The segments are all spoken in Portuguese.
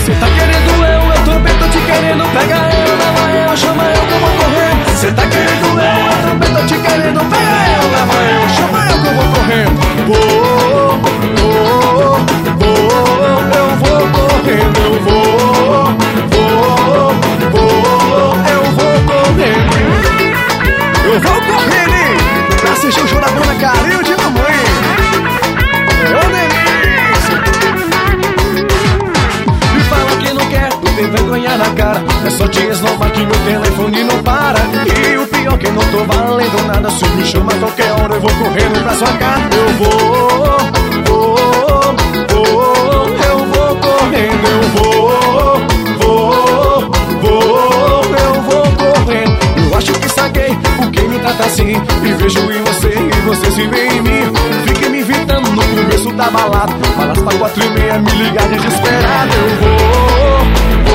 Cê tá querendo eu também tô te querendo. Pega eu, leva eu, chama eu que eu vou correndo. Cê tá querendo eu também tô te querendo. Pega eu, leva eu, chama eu que eu vou correndo. Eu vou correndo, eu vou correndo. Eu vou correndo pra assistir o show da banda Carinho de Mamãe. Ô delícia! Me fala que não quer, não tem vergonha na cara. É só te esnovar que meu telefone não para. E o pior que eu não tô valendo nada. Se me chama a qualquer hora eu vou correndo pra sua casa. Eu vou correndo, eu vou correndo. Eu acho que saquei porque me trata assim. Me vejo em você e você se vê em mim. Fique me evitando no começo da balada. Falas pra 4h30, me ligar desesperado. Eu vou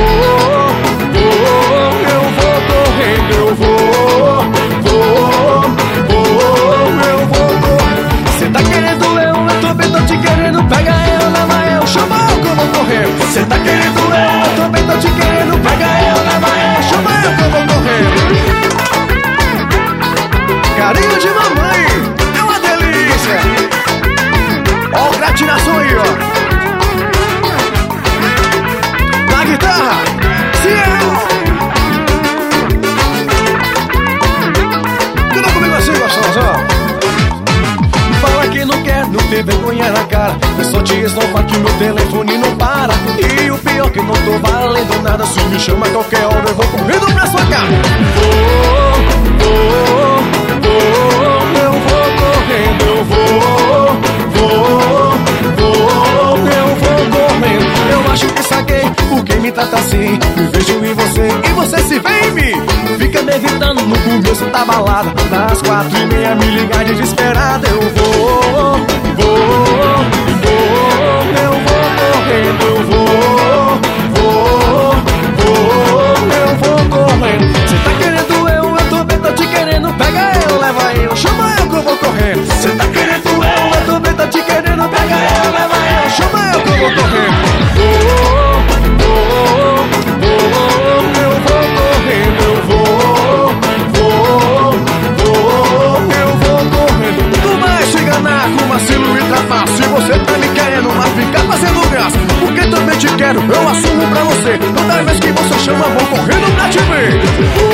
correndo, eu vou. Cê tá querendo eu também tô te querendo. Pega eu, leva eu, chama eu que eu vou correndo. Cê tá querendo eu também tô te querendo. Pega eu, leva eu, chama eu que eu vou correndo. Carinho de mamãe, é uma delícia. Ó o gratinação aí, ó. Na guitarra, Cielo. Canta comigo assim, gostoso, ó. Fala que não quer, não tem vergonha na cara. É só te esnovar que meu telefone não para. E o pior que não tô valendo nada. Se me chama a qualquer hora eu vou correndo pra sua casa. Eu vou correndo, eu vou correndo. Eu acho que saquei porque me trata assim. Me vejo em você e você se vê em mim. Fica me evitando no começo da balada. Das 4h30 me ligar desesperada. Eu vou correndo, eu vou correndo. Cê tá querendo eu também tô te querendo. Pega eu, leva eu, chama eu que eu vou correndo. Cê tá querendo eu também tô te querendo. Pega eu, leva eu, chama eu que eu vou correndo. Eu vou correndo, eu vou correndo. Tu vai se enganar com vacilo e trapaço. Se você tá me querendo, mas fica fazendo graça. Porque também te quero, eu assumo pra você. Toda vez que você chama, vou correndo pra te ver.